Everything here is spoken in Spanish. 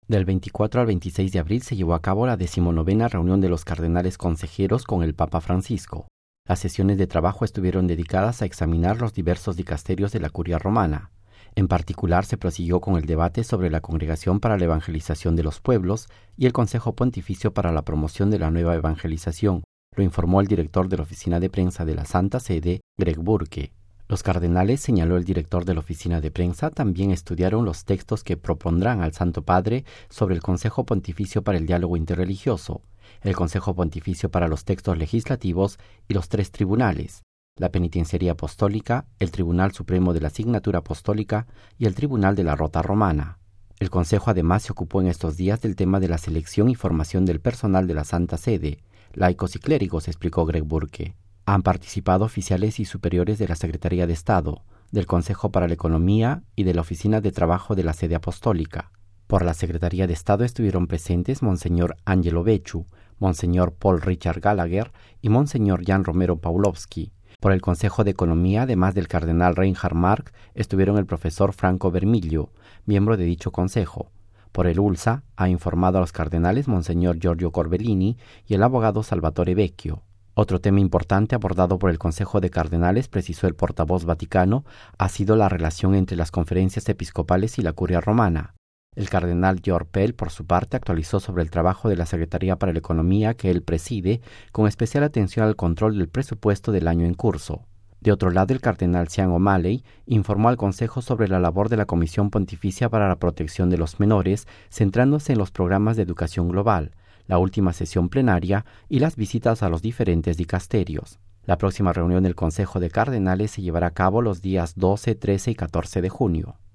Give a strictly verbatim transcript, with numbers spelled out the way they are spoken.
Del veinticuatro al veintiséis de abril se llevó a cabo la decimonovena reunión de los cardenales consejeros con el Papa Francisco. Las sesiones de trabajo estuvieron dedicadas a examinar los diversos dicasterios de la Curia Romana. En particular, se prosiguió con el debate sobre la Congregación para la Evangelización de los Pueblos y el Consejo Pontificio para la Promoción de la Nueva Evangelización, lo informó el director de la Oficina de Prensa de la Santa Sede, Greg Burke. Los cardenales, señaló el director de la Oficina de Prensa, también estudiaron los textos que propondrán al Santo Padre sobre el Consejo Pontificio para el Diálogo Interreligioso, el Consejo Pontificio para los Textos Legislativos y los tres tribunales, la Penitenciaría Apostólica, el Tribunal Supremo de la Signatura Apostólica y el Tribunal de la Rota Romana. El Consejo además se ocupó en estos días del tema de la selección y formación del personal de la Santa Sede, laicos y clérigos, explicó Greg Burke. Han participado oficiales y superiores de la Secretaría de Estado, del Consejo para la Economía y de la Oficina de Trabajo de la Sede Apostólica. Por la Secretaría de Estado estuvieron presentes Monseñor Angelo Becciu, Monseñor Paul Richard Gallagher y Monseñor Jan Romero Pawlowski. Por el Consejo de Economía, además del cardenal Reinhard Mark, estuvieron el profesor Franco Vermiglio, miembro de dicho consejo. Por el U L S A, ha informado a los cardenales Monseñor Giorgio Corbellini y el abogado Salvatore Vecchio. Otro tema importante abordado por el Consejo de Cardenales, precisó el portavoz vaticano, ha sido la relación entre las conferencias episcopales y la Curia Romana. El cardenal Georg Pell, por su parte, actualizó sobre el trabajo de la Secretaría para la Economía que él preside, con especial atención al control del presupuesto del año en curso. De otro lado, el cardenal Sean O'Malley informó al Consejo sobre la labor de la Comisión Pontificia para la Protección de los Menores, centrándose en los programas de educación global, la última sesión plenaria y las visitas a los diferentes dicasterios. La próxima reunión del Consejo de Cardenales se llevará a cabo los días doce, trece y catorce de junio.